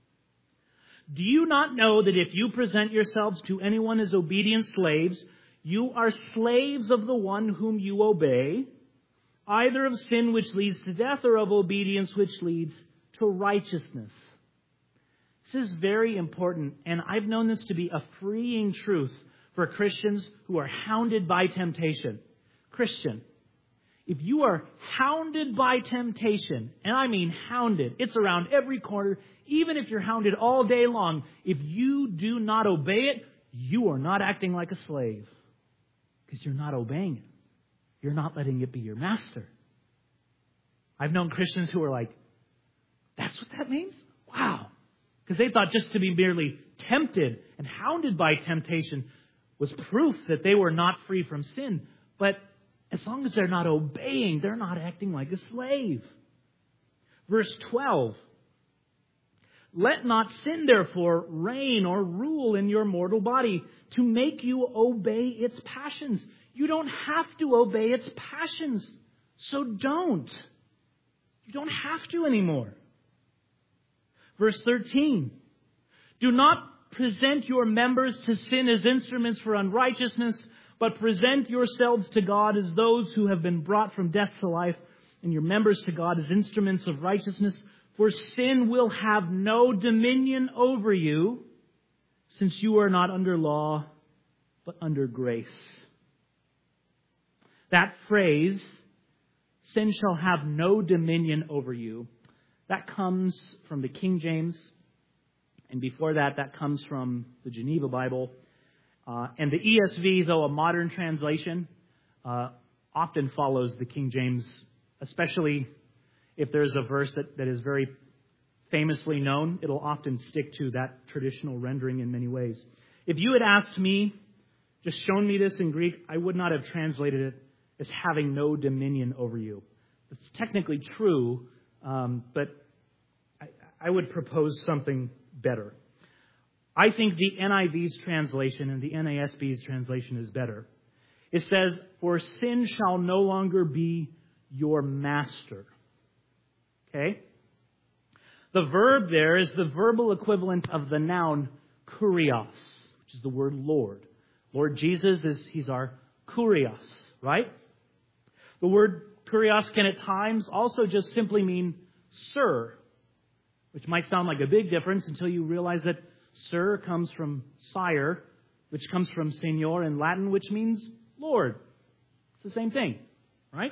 Do you not know that if you present yourselves to anyone as obedient slaves, you are slaves of the one whom you obey, either of sin which leads to death or of obedience which leads to righteousness? This is very important, and I've known this to be a freeing truth for Christians who are hounded by temptation. Christian, if you are hounded by temptation, and I mean hounded, it's around every corner, even if you're hounded all day long, if you do not obey it, you are not acting like a slave. Because you're not obeying it. You're not letting it be your master. I've known Christians who are like, that's what that means? Wow. Because they thought just to be merely tempted and hounded by temptation was proof that they were not free from sin. But as long as they're not obeying, they're not acting like a slave. Verse twelve. Let not sin, therefore, reign or rule in your mortal body to make you obey its passions. You don't have to obey its passions. So don't. You don't have to anymore. Verse thirteen. Do not present your members to sin as instruments for unrighteousness, but present yourselves to God as those who have been brought from death to life, and your members to God as instruments of righteousness. For sin will have no dominion over you, since you are not under law, but under grace. That phrase, sin shall have no dominion over you, that comes from the King James. And before that, that comes from the Geneva Bible. Uh, and the E S V, though a modern translation, uh, often follows the King James, especially if there's a verse that, that is very famously known. It'll often stick to that traditional rendering in many ways. If you had asked me, just shown me this in Greek, I would not have translated it as having no dominion over you. It's technically true, um, but I, I would propose something better. I think the N I V's translation and the N A S B's translation is better. It says, for sin shall no longer be your master. Okay? The verb there is the verbal equivalent of the noun kurios, which is the word Lord. Lord Jesus is, He's our kurios, right? The word kurios can at times also just simply mean sir, which might sound like a big difference until you realize that sir comes from sire, which comes from Señor in Latin, which means Lord. It's the same thing, right?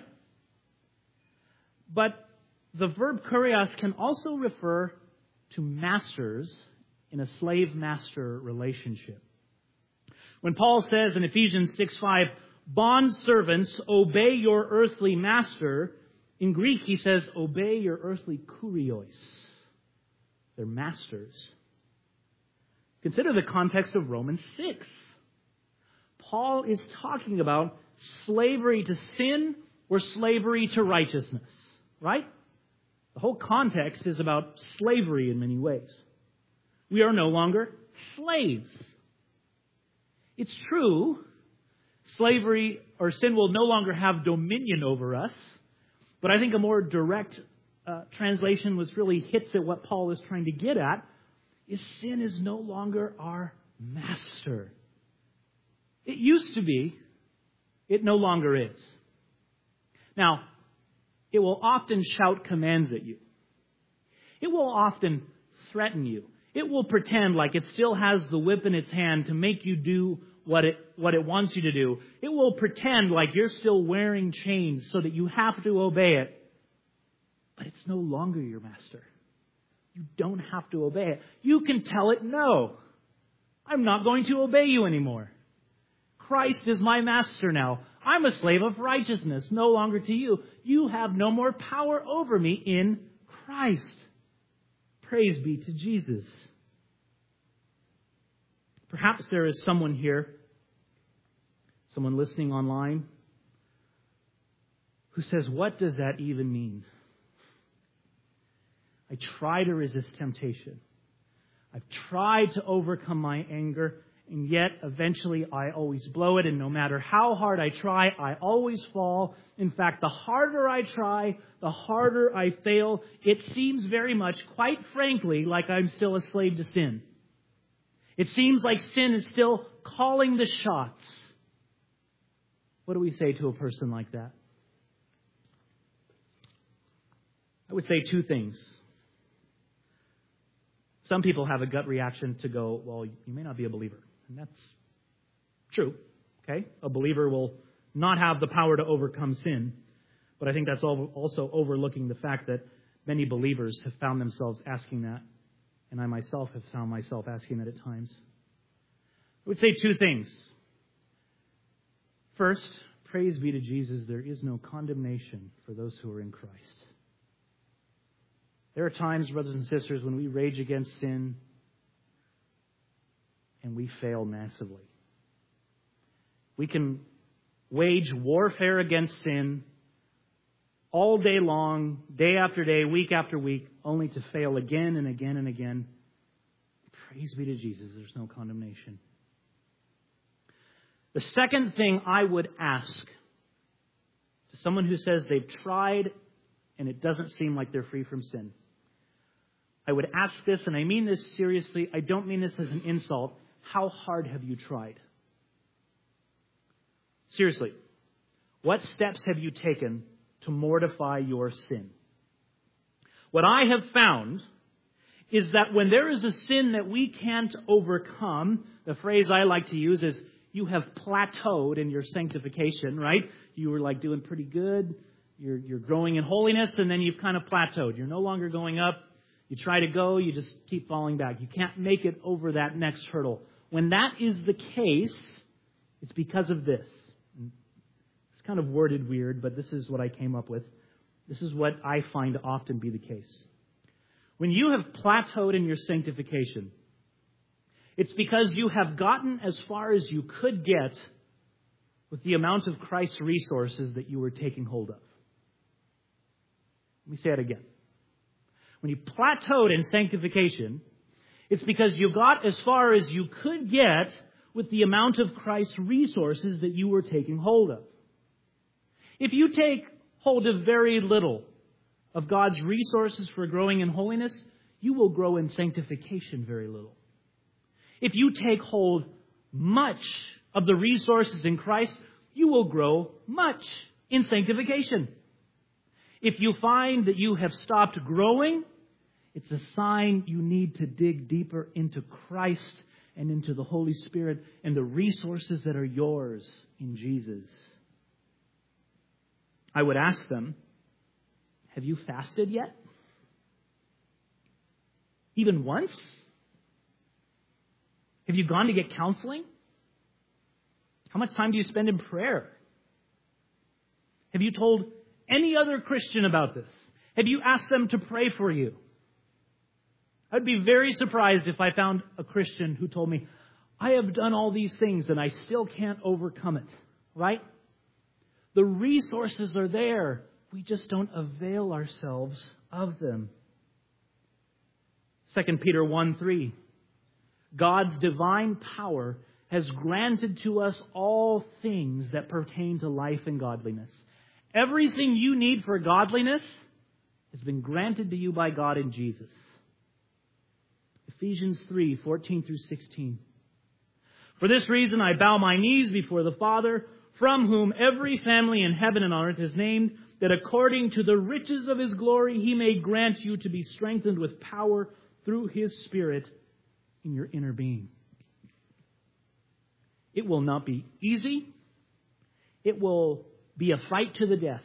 But the verb kurios can also refer to masters in a slave-master relationship. When Paul says in Ephesians six five, bondservants, obey your earthly master, in Greek he says, obey your earthly kurios. They're masters. Consider the context of Romans six. Paul is talking about slavery to sin or slavery to righteousness, right? The whole context is about slavery in many ways. We are no longer slaves. It's true, slavery or sin will no longer have dominion over us, but I think a more direct uh, translation, which really hits at what Paul is trying to get at, is sin is no longer our Master. It used to be. It no longer is. Now, it will often shout commands at you. It will often threaten you. It will pretend like it still has the whip in its hand to make you do what it, what it wants you to do. It will pretend like you're still wearing chains so that you have to obey it. But it's no longer your master. You don't have to obey it. You can tell it, no, I'm not going to obey you anymore. Christ is my master now. I'm a slave of righteousness, no longer to you. You have no more power over me in Christ. Praise be to Jesus. Perhaps there is someone here, someone listening online, who says, what does that even mean? I try to resist temptation. I've tried to overcome my anger, and yet eventually I always blow it, and no matter how hard I try, I always fall. In fact, the harder I try, the harder I fail. It seems very much, quite frankly, like I'm still a slave to sin. It seems like sin is still calling the shots. What do we say to a person like that? I would say two things. Some people have a gut reaction to go, well, you may not be a believer. And that's true. Okay? A believer will not have the power to overcome sin. But I think that's also overlooking the fact that many believers have found themselves asking that. And I myself have found myself asking that at times. I would say two things. First, praise be to Jesus, there is no condemnation for those who are in Christ. There are times, brothers and sisters, when we rage against sin and we fail massively. We can wage warfare against sin all day long, day after day, week after week, only to fail again and again and again. Praise be to Jesus, there's no condemnation. The second thing I would ask to someone who says they've tried and it doesn't seem like they're free from sin, I would ask this, and I mean this seriously, I don't mean this as an insult, how hard have you tried? Seriously, what steps have you taken to mortify your sin? What I have found is that when there is a sin that we can't overcome, the phrase I like to use is, you have plateaued in your sanctification, right? You were like doing pretty good. You're, you're growing in holiness, and then you've kind of plateaued. You're no longer going up. You try to go, you just keep falling back. You can't make it over that next hurdle. When that is the case, it's because of this. It's kind of worded weird, but this is what I came up with. This is what I find to often be the case. When you have plateaued in your sanctification, it's because you have gotten as far as you could get with the amount of Christ's resources that you were taking hold of. Let me say it again. When you plateaued in sanctification, it's because you got as far as you could get with the amount of Christ's resources that you were taking hold of. If you take hold of very little of God's resources for growing in holiness, you will grow in sanctification very little. If you take hold much of the resources in Christ, you will grow much in sanctification. If you find that you have stopped growing, it's a sign you need to dig deeper into Christ and into the Holy Spirit and the resources that are yours in Jesus. I would ask them, have you fasted yet? Even once? Have you gone to get counseling? How much time do you spend in prayer? Have you told any other Christian about this? Have you asked them to pray for you? I'd be very surprised if I found a Christian who told me, I have done all these things and I still can't overcome it. Right? The resources are there. We just don't avail ourselves of them. Second Peter one three. God's divine power has granted to us all things that pertain to life and godliness. Everything you need for godliness has been granted to you by God in Jesus. Ephesians three fourteen through sixteen. For this reason I bow my knees before the Father, from whom every family in heaven and on earth is named, that according to the riches of His glory He may grant you to be strengthened with power through His Spirit in your inner being. It will not be easy. It will be a fight to the death.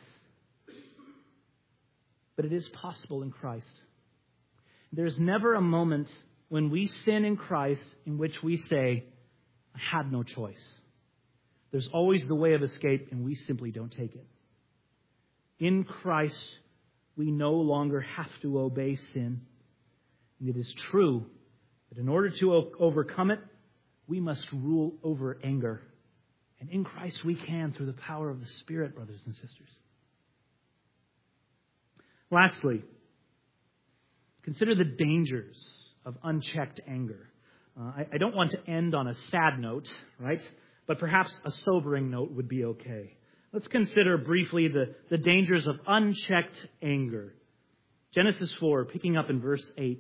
But it is possible in Christ. There's never a moment when we sin in Christ in which we say, I had no choice. There's always the way of escape, and we simply don't take it. In Christ, we no longer have to obey sin. And it is true that in order to o- overcome it, we must rule over anger. And in Christ we can through the power of the Spirit, brothers and sisters. Lastly, consider the dangers of unchecked anger. Uh, I, I don't want to end on a sad note, right? But perhaps a sobering note would be okay. Let's consider briefly the, the dangers of unchecked anger. Genesis four, picking up in verse eight.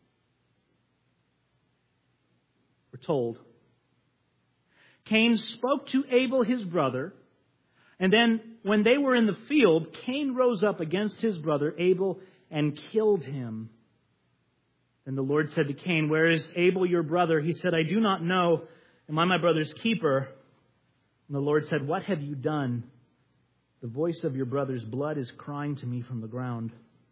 We're told, Cain spoke to Abel his brother, and then when they were in the field, Cain rose up against his brother Abel and killed him. Then the Lord said to Cain, Where is Abel your brother? He said, I do not know. Am I my brother's keeper? And the Lord said, What have you done? The voice of your brother's blood is crying to me from the ground.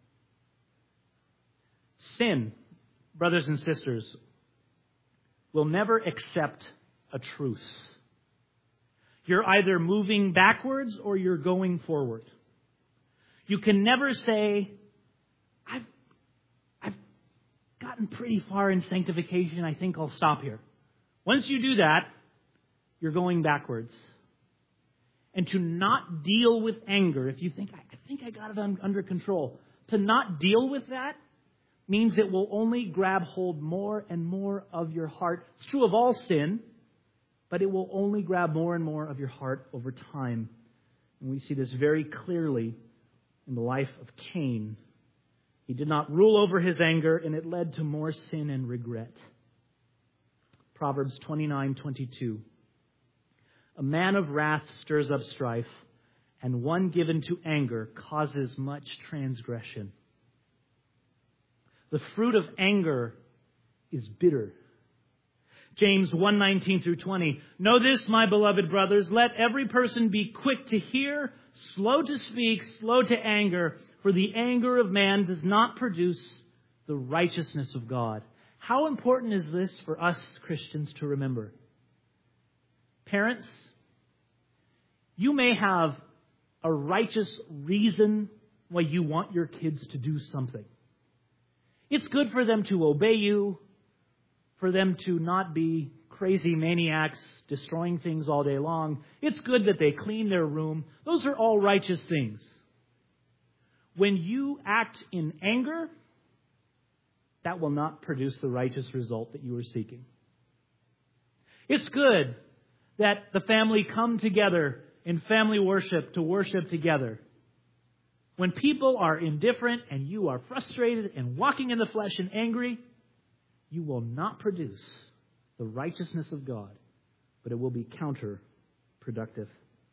Sin, brothers and sisters, will never accept a truce. You're either moving backwards or you're going forward. You can never say, I've, I've gotten pretty far in sanctification. I think I'll stop here. Once you do that, you're going backwards. And to not deal with anger, if you think, I think I got it under control, to not deal with that means it will only grab hold more and more of your heart. It's true of all sin, but it will only grab more and more of your heart over time. And we see this very clearly in the life of Cain. He did not rule over his anger, and it led to more sin and regret. Proverbs twenty-nine twenty-two. A man of wrath stirs up strife, and one given to anger causes much transgression. The fruit of anger is bitter. James one nineteen through twenty. Know this, my beloved brothers, let every person be quick to hear, slow to speak, slow to anger, for the anger of man does not produce the righteousness of God. How important is this for us Christians to remember? Parents, you may have a righteous reason why you want your kids to do something. It's good for them to obey you, for them to not be crazy maniacs destroying things all day long. It's good that they clean their room. Those are all righteous things. When you act in anger, that will not produce the righteous result that you are seeking. It's good that the family come together in family worship to worship together. When people are indifferent and you are frustrated and walking in the flesh and angry, you will not produce the righteousness of God, but it will be counterproductive.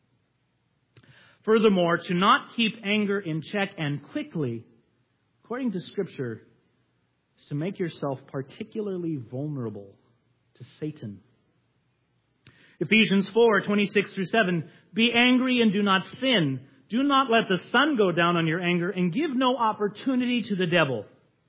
Furthermore, to not keep anger in check and quickly, according to Scripture, is to make yourself particularly vulnerable to Satan. Ephesians four twenty-six through seven. Be angry and do not sin. Do not let the sun go down on your anger, and give no opportunity to the devil.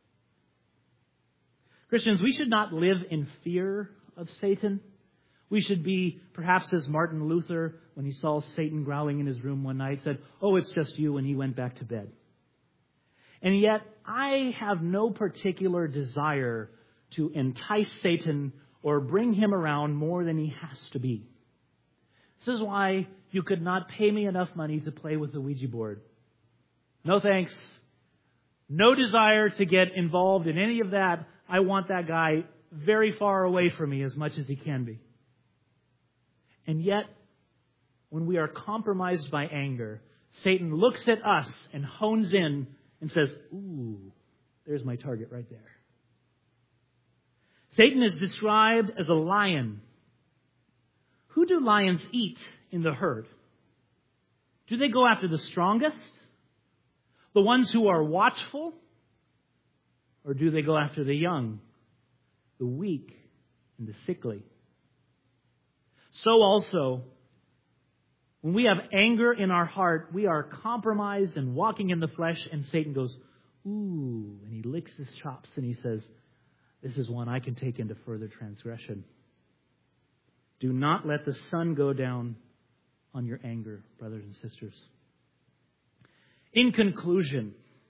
Christians, we should not live in fear of Satan. We should be, perhaps as Martin Luther, when he saw Satan growling in his room one night, said, "Oh, it's just you," and he went back to bed. And yet, I have no particular desire to entice Satan or bring him around more than he has to be. This is why you could not pay me enough money to play with the Ouija board. No thanks. No desire to get involved in any of that. I want that guy very far away from me as much as he can be. And yet, when we are compromised by anger, Satan looks at us and hones in and says, ooh, there's my target right there. Satan is described as a lion. Who do lions eat in the herd? Do they go after the strongest? The ones who are watchful? Or do they go after the young, the weak, and the sickly? So also, when we have anger in our heart, we are compromised and walking in the flesh, and Satan goes, ooh, and he licks his chops and he says, this is one I can take into further transgression. Do not let the sun go down on your anger, brothers and sisters. In conclusion,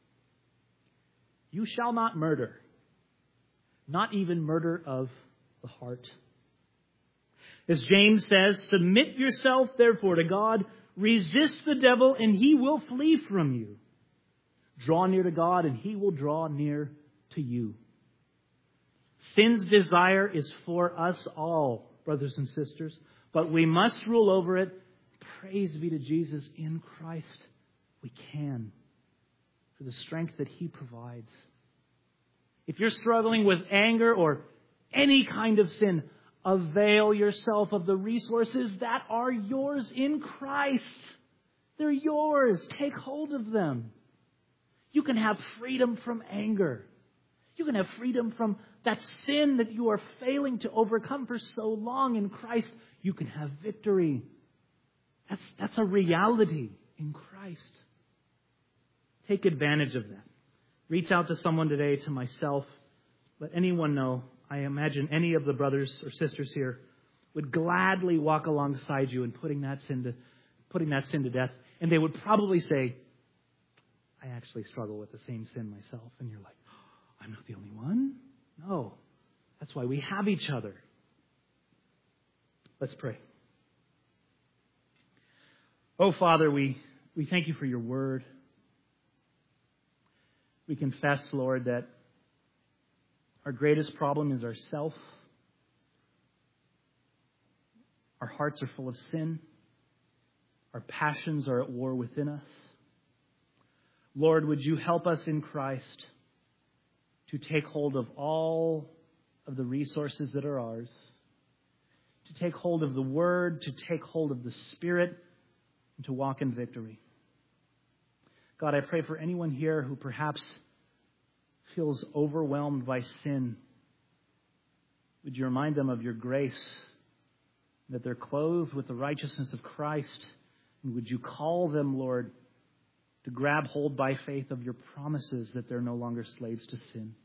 you shall not murder, not even murder of the heart. As James says, submit yourself therefore to God, resist the devil, and he will flee from you. Draw near to God, and he will draw near to you. Sin's desire is for us all, brothers and sisters, but we must rule over it. Praise be to Jesus. In Christ, we can, for the strength that he provides. If you're struggling with anger or any kind of sin, avail yourself of the resources that are yours in Christ. They're yours. Take hold of them. You can have freedom from anger. You can have freedom from that sin that you are failing to overcome for so long in Christ. You can have victory. That's, that's a reality in Christ. Take advantage of that. Reach out to someone today, to myself. Let anyone know. I imagine any of the brothers or sisters here would gladly walk alongside you in putting that sin to, putting that sin to death. And they would probably say, I actually struggle with the same sin myself. And you're like, oh, I'm not the only one? No. That's why we have each other. Let's pray. Oh, Father, we, we thank you for your word. We confess, Lord, that our greatest problem is ourself. Our hearts are full of sin. Our passions are at war within us. Lord, would you help us in Christ to take hold of all of the resources that are ours, to take hold of the Word, to take hold of the Spirit, and to walk in victory. God, I pray for anyone here who perhaps feels overwhelmed by sin. Would you remind them of your grace, that they're clothed with the righteousness of Christ? And would you call them, Lord, to grab hold by faith of your promises that they're no longer slaves to sin?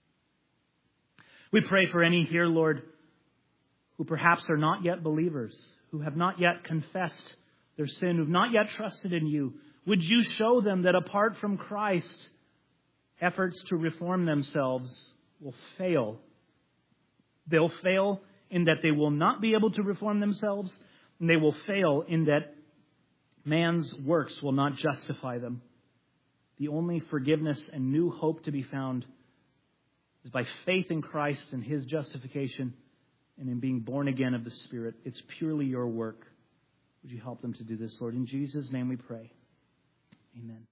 We pray for any here, Lord, who perhaps are not yet believers, who have not yet confessed their sin, who have not yet trusted in you. Would you show them that apart from Christ, efforts to reform themselves will fail. They'll fail in that they will not be able to reform themselves, and they will fail in that man's works will not justify them. The only forgiveness and new hope to be found is by faith in Christ and his justification and in being born again of the Spirit. It's purely your work. Would you help them to do this, Lord? In Jesus' name we pray. Amen.